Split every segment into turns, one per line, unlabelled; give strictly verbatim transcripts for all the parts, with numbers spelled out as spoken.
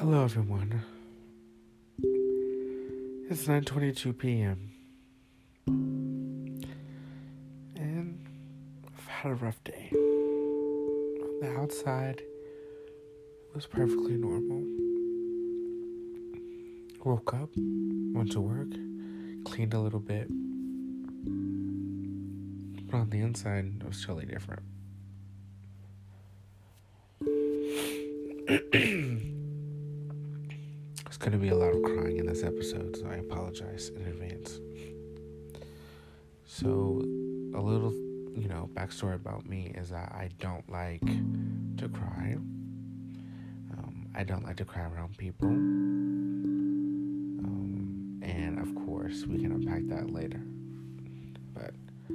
Hello everyone. It's nine twenty-two p.m. and I've had a rough day. On the outside, it was perfectly normal. Woke up, went to work, cleaned a little bit. But on the inside, it was totally different. There's going to be a lot of crying in this episode, so I apologize in advance. So, a little, you know, backstory about me is that I don't like to cry. Um, I don't like to cry around people. Um, and, of course, we can unpack that later. But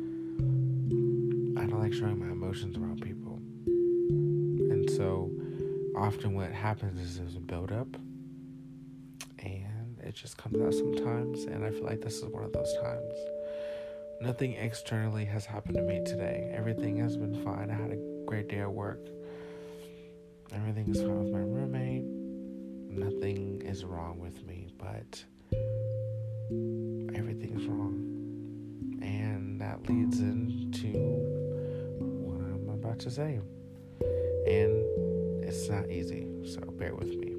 I don't like showing my emotions around people. And so, often what happens is there's a build-up. And it just comes out sometimes, and I feel like this is one of those times. Nothing externally has happened to me today. Everything has been fine. I had a great day at work. Everything is fine with my roommate. Nothing is wrong with me, but everything's wrong. And that leads into what I'm about to say. And it's not easy, so bear with me.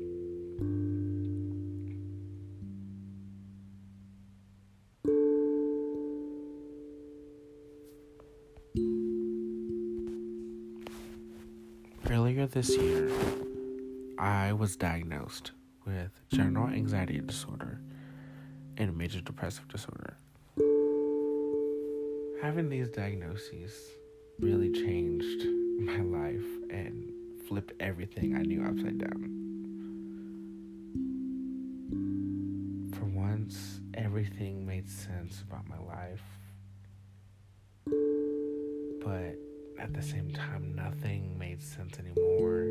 Earlier this year, I was diagnosed with general anxiety disorder and major depressive disorder. Having these diagnoses really changed my life and flipped everything I knew upside down. For once, everything made sense about my life, but at the same time, nothing made sense anymore.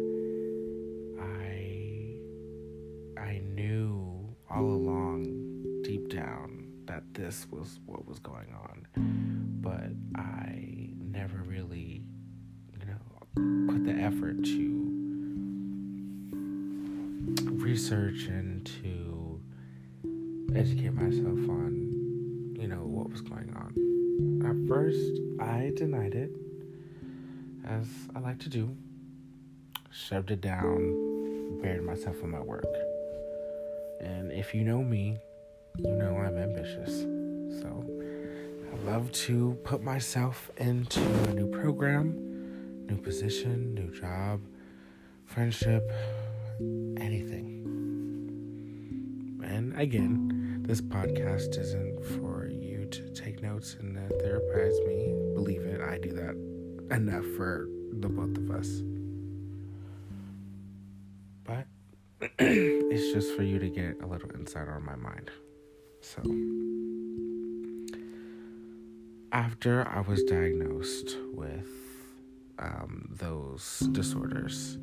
I I knew all along, deep down, that this was what was going on, but I never really, you know, put the effort to research and to educate myself on, you know, what was going on. At first, I denied it, as I like to do, shoved it down, buried myself in my work. And if you know me, you know I'm ambitious. So I love to put myself into a new program, new position, new job, friendship, anything. And again, this podcast isn't for you to take notes and uh, therapize me. Believe it, I do that enough for the both of us. But it's just for you to get a little insight on my mind. So, after I was diagnosed with um, those disorders,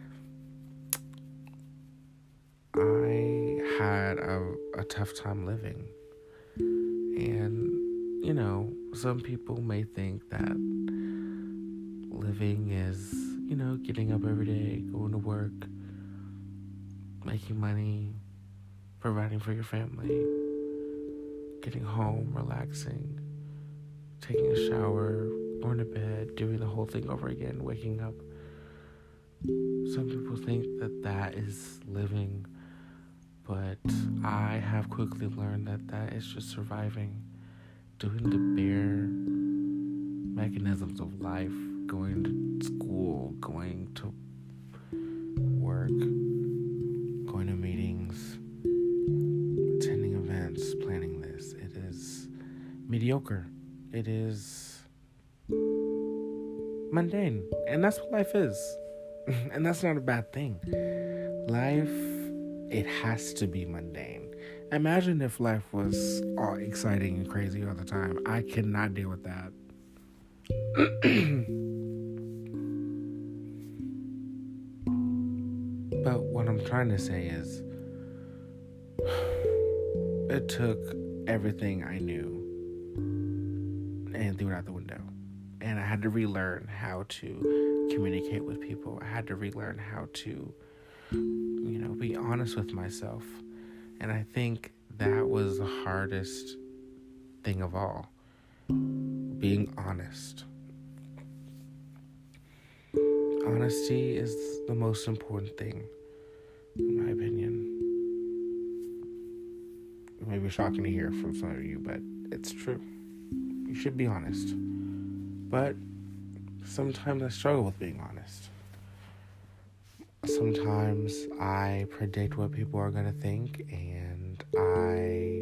I had a, a tough time living. And, you know, some people may think that living is, you know, getting up every day, going to work, making money, providing for your family, getting home, relaxing, taking a shower, going to bed, doing the whole thing over again, waking up. Some people think that that is living, but I have quickly learned that that is just surviving, doing the bare mechanisms of life, going to school, going to work, going to meetings, attending events, planning this. It is mediocre. It is mundane. And that's what life is. And that's not a bad thing. Life, it has to be mundane. Imagine if life was all exciting and crazy all the time. I cannot deal with that. But what I'm trying to say is, it took everything I knew and threw it out the window. And I had to relearn how to communicate with people. I had to relearn how to you know, be honest with myself. And I think that was the hardest thing of all. Being honest. Honesty is the most important thing, in my opinion. It may be shocking to hear from some of you, but it's true. You should be honest. But sometimes I struggle with being honest. Sometimes I predict what people are going to think, and I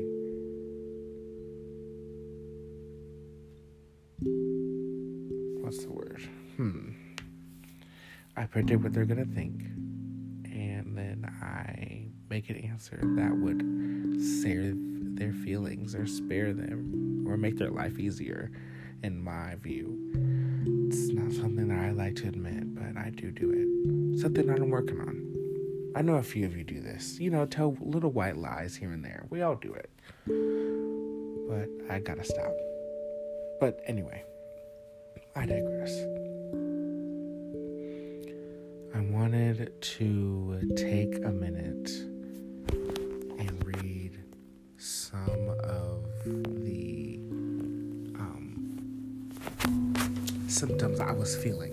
what's the word? Hmm. I predict what they're going to think, and then I make an answer that would save their feelings or spare them or make their life easier, in my view. It's not something that I like to admit, but I do do it. Something that I'm working on. I know a few of you do this. You know, tell little white lies here and there. We all do it. But I gotta stop. But anyway, I digress. I wanted to take a minute and read some of the um, symptoms I was feeling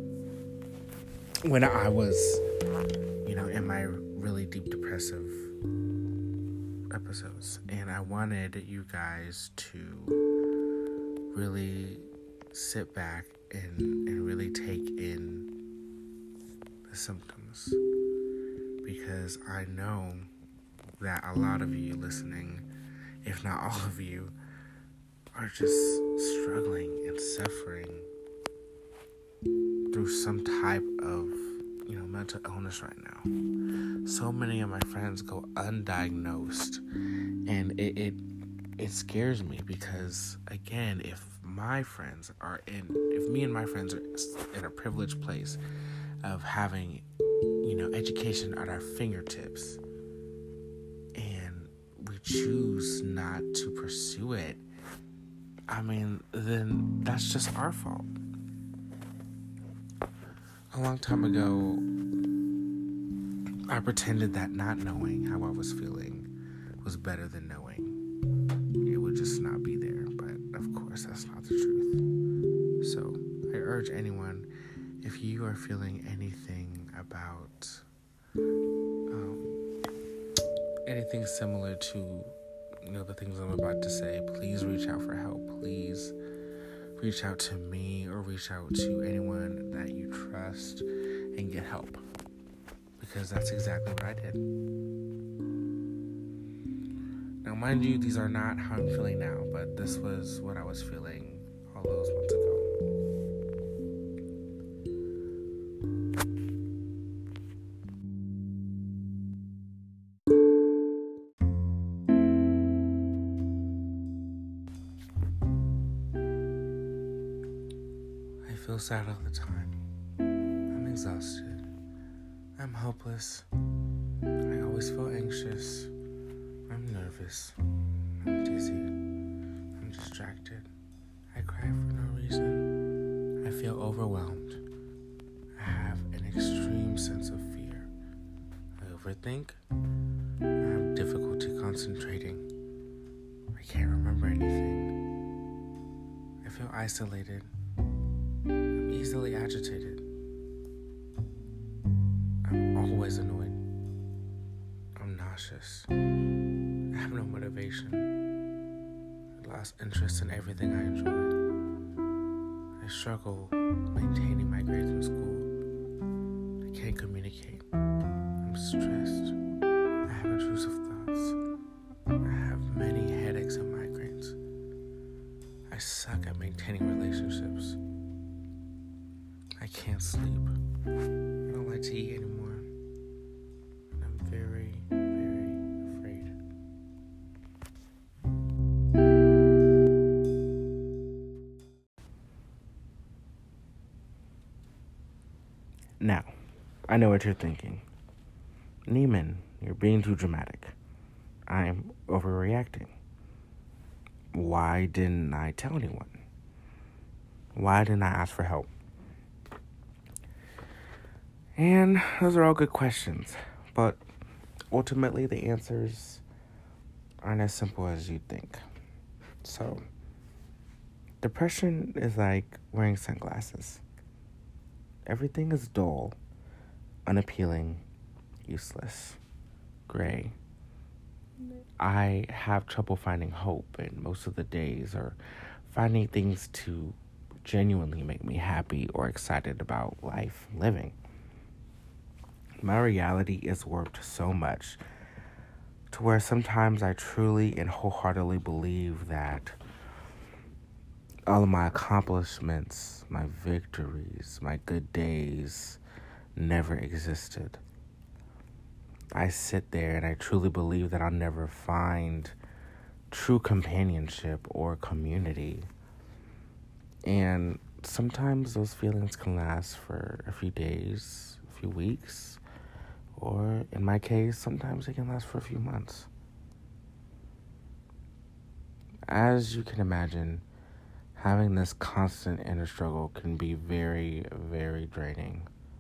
when I was, you know, in my really deep depressive episodes. And I wanted you guys to really sit back and, and really take in the symptoms, because I know that a lot of you listening, if not all of you, are just struggling and suffering through some type of, you know, mental illness right now. So many of my friends go undiagnosed, and it it, it scares me, because again, if my friends are in, if me and my friends are in a privileged place of having, you know, education at our fingertips, and we choose not to pursue it, I mean, then that's just our fault. A long time ago, I pretended that not knowing how I was feeling was better than knowing. It would just not be there, but of course that's not the truth. So I urge anyone, if you are feeling anything about um, anything similar to, you know, the things I'm about to say, please reach out for help. Please reach out to me or reach out to anyone that you trust and get help, because that's exactly what I did. Now, mind you, these are not how I'm feeling now, but this was what I was feeling all those months ago. I feel sad all the time. I'm exhausted. I'm hopeless. I always feel anxious. I'm nervous. I'm dizzy. I'm distracted. I cry for no reason. I feel overwhelmed. I have an extreme sense of fear. I overthink. I have difficulty concentrating. I can't remember anything. I feel isolated. I'm easily agitated. I'm always annoyed. I'm nauseous. I have no motivation. I lost interest in everything I enjoy. I struggle maintaining my grades in school. I can't communicate. I'm stressed. I have intrusive thoughts. I have many headaches and migraines. I suck at maintaining relationships. I can't sleep. I don't like to eat anymore. And I'm very, very afraid. Now, I know what you're thinking. Neiman, you're being too dramatic. I'm overreacting. Why didn't I tell anyone? Why didn't I ask for help? And those are all good questions, but ultimately the answers aren't as simple as you think. So, depression is like wearing sunglasses. Everything is dull, unappealing, useless, gray. I have trouble finding hope in most of the days, or finding things to genuinely make me happy or excited about life, living. My reality is warped so much to where sometimes I truly and wholeheartedly believe that all of my accomplishments, my victories, my good days never existed. I sit there and I truly believe that I'll never find true companionship or community. And sometimes those feelings can last for a few days, a few weeks, or in my case, sometimes they can last for a few months. As you can imagine, having this constant inner struggle can be very, very draining.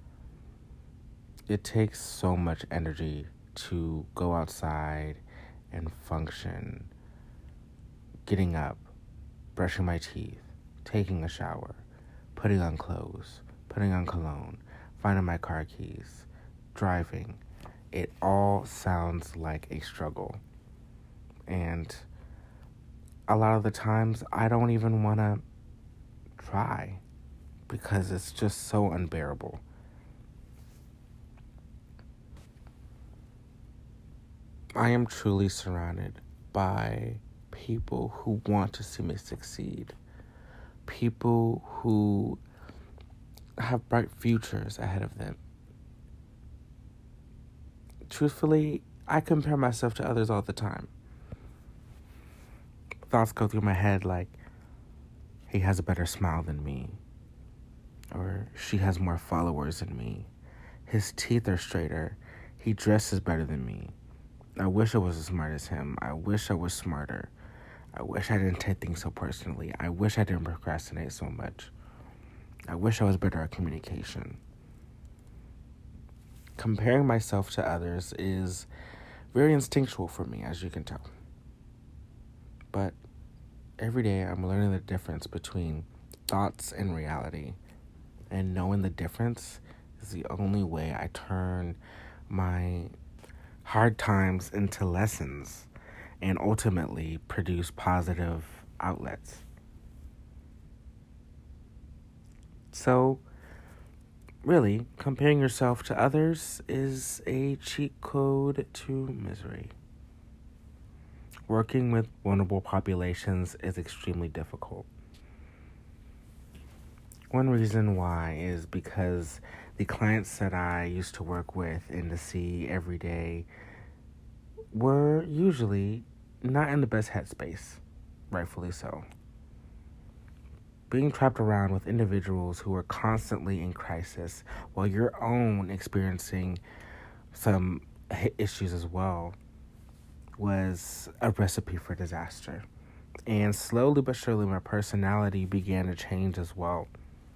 It takes so much energy to go outside and function, getting up, brushing my teeth, taking a shower, putting on clothes, putting on cologne, finding my car keys, driving. It all sounds like a struggle. And a lot of the times I don't even want to try because it's just so unbearable. I am truly surrounded by people who want to see me succeed. People who have bright futures ahead of them. Truthfully, I compare myself to others all the time. Thoughts go through my head like, he has a better smile than me. Or she has more followers than me. His teeth are straighter. He dresses better than me. I wish I was as smart as him. I wish I was smarter. I wish I didn't take things so personally. I wish I didn't procrastinate so much. I wish I was better at communication. Comparing myself to others is very instinctual for me, as you can tell. But every day I'm learning the difference between thoughts and reality. And knowing the difference is the only way I turn my hard times into lessons and ultimately produce positive outlets. So, really, comparing yourself to others is a cheat code to misery. Working with vulnerable populations is extremely difficult. One reason why is because the clients that I used to work with and to see every day were usually not in the best headspace, rightfully so. Being trapped around with individuals who are constantly in crisis while your own experiencing some issues as well was a recipe for disaster. And slowly but surely my personality began to change as well.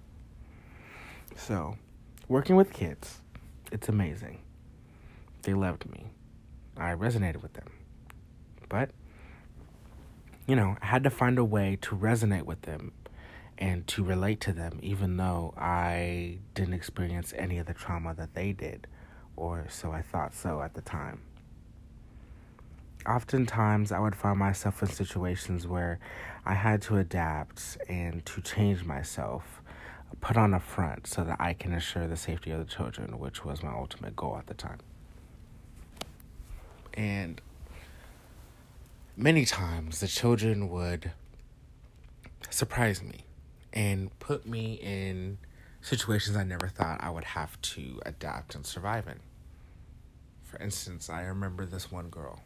So, working with kids, it's amazing. They loved me. I resonated with them. But, you know, I had to find a way to resonate with them and to relate to them, even though I didn't experience any of the trauma that they did, or so I thought so at the time. Oftentimes, I would find myself in situations where I had to adapt and to change myself, put on a front so that I can ensure the safety of the children, which was my ultimate goal at the time. And many times, the children would surprise me and put me in situations I never thought I would have to adapt and survive in. For instance, I remember this one girl.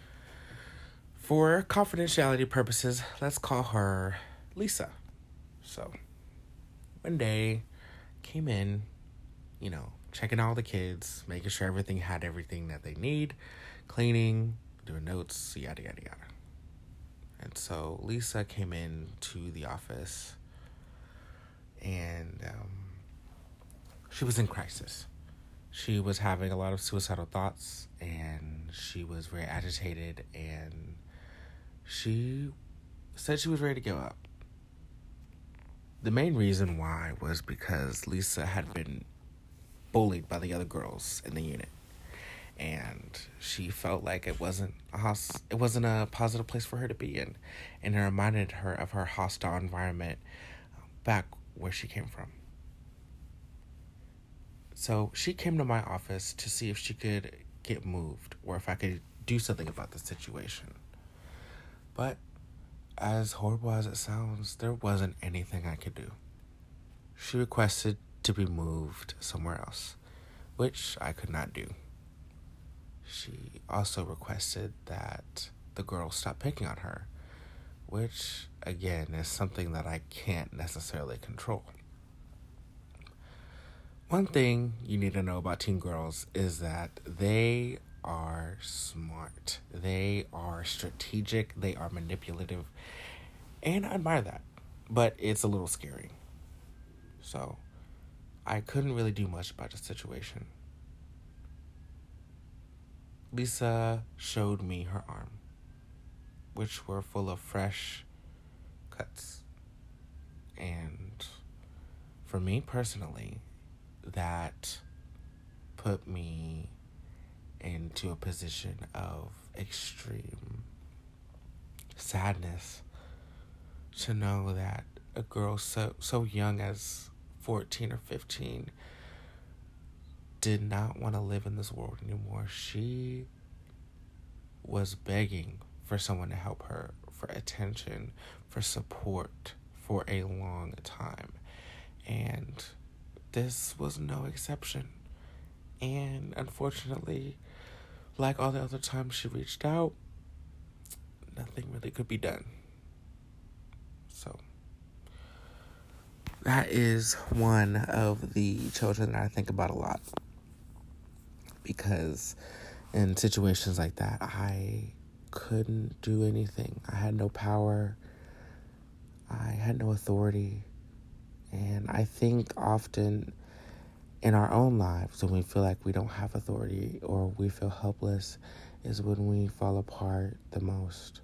For confidentiality purposes, let's call her Lisa. So, one day, came in, you know, checking all the kids, making sure everything had everything that they need, cleaning, doing notes, yada, yada, yada. And so Lisa came in to the office and um, she was in crisis. She was having a lot of suicidal thoughts, and she was very agitated, and she said she was ready to give up. The main reason why was because Lisa had been bullied by the other girls in the unit, and she felt like it wasn't a hos- it wasn't a positive place for her to be in, and it reminded her of her hostile environment back where she came from. So she came to my office to see if she could get moved or if I could do something about the situation. But as horrible as it sounds, there wasn't anything I could do. She requested to be moved somewhere else, which I could not do. She also requested that the girls stop picking on her, which, again, is something that I can't necessarily control. One thing you need to know about teen girls is that they are smart. They are strategic. They are manipulative. And I admire that. But it's a little scary. So, I couldn't really do much about the situation. Lisa showed me her arm, which were full of fresh cuts. And for me personally, that put me into a position of extreme sadness to know that a girl so so young as fourteen or fifteen did not want to live in this world anymore. She was begging for someone to help her, for attention, for support, for a long time. And this was no exception. And unfortunately, like all the other times she reached out, nothing really could be done. So, that is one of the children that I think about a lot. Because in situations like that, I couldn't do anything. I had no power. I had no authority. And I think often in our own lives, when we feel like we don't have authority or we feel helpless, is when we fall apart the most.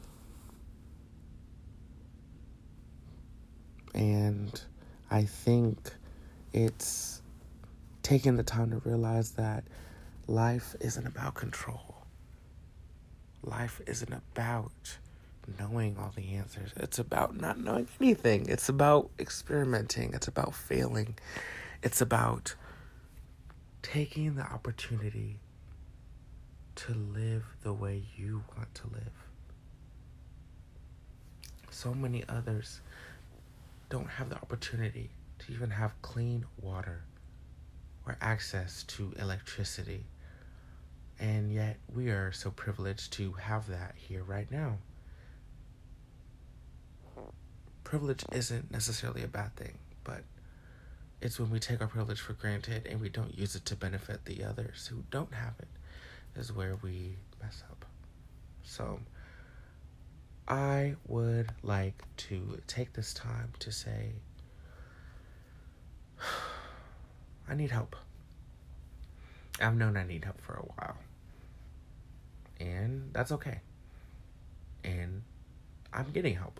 And I think it's taking the time to realize that life isn't about control. Life isn't about knowing all the answers. It's about not knowing anything. It's about experimenting. It's about failing. It's about taking the opportunity to live the way you want to live. So many others don't have the opportunity to even have clean water or access to electricity. And yet we are so privileged to have that here right now. Privilege isn't necessarily a bad thing, but it's when we take our privilege for granted and we don't use it to benefit the others who don't have it is where we mess up. So I would like to take this time to say, I need help. I've known I need help for a while. And that's okay. And I'm getting help.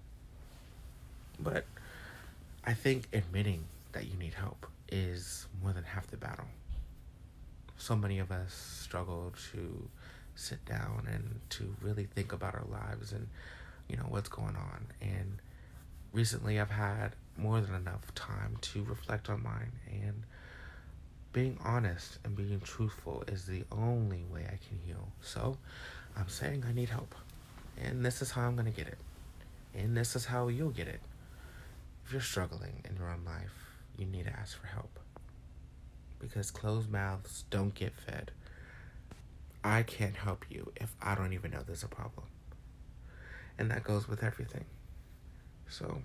But I think admitting that you need help is more than half the battle. So many of us struggle to sit down and to really think about our lives and, you know, what's going on. And recently I've had more than enough time to reflect on mine. And being honest and being truthful is the only way I can heal. So I'm saying I need help. And this is how I'm going to get it. And this is how you'll get it. If you're struggling in your own life, you need to ask for help. Because closed mouths don't get fed. I can't help you if I don't even know there's a problem. And that goes with everything. So,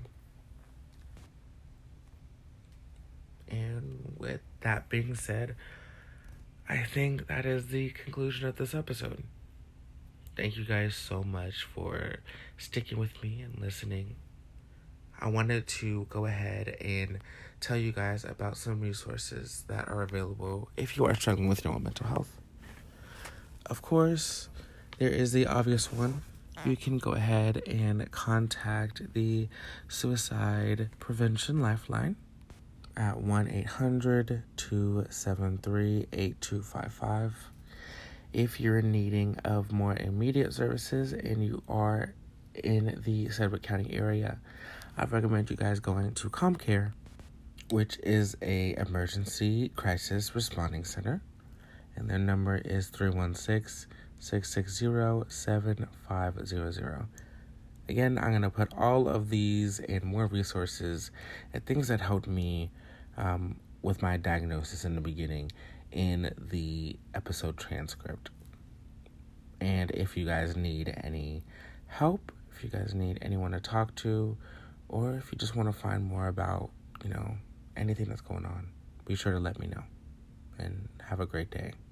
and with that being said, I think that is the conclusion of this episode. Thank you guys so much for sticking with me and listening. I wanted to go ahead and tell you guys about some resources that are available if you are struggling with your own mental health. Of course, there is the obvious one. You can go ahead and contact the Suicide Prevention Lifeline at one eight hundred two seven three eight two five five. If you're in needing of more immediate services and you are in the Sedgwick County area, I recommend you guys going to ComCare, which is a emergency crisis responding center, and their number is three one six, six six zero, seven five zero zero. Again, I'm going to put all of these and more resources and things that helped me um, with my diagnosis in the beginning in the episode transcript. And if you guys need any help, if you guys need anyone to talk to, or if you just want to find more about, you know, anything that's going on, be sure to let me know. And have a great day.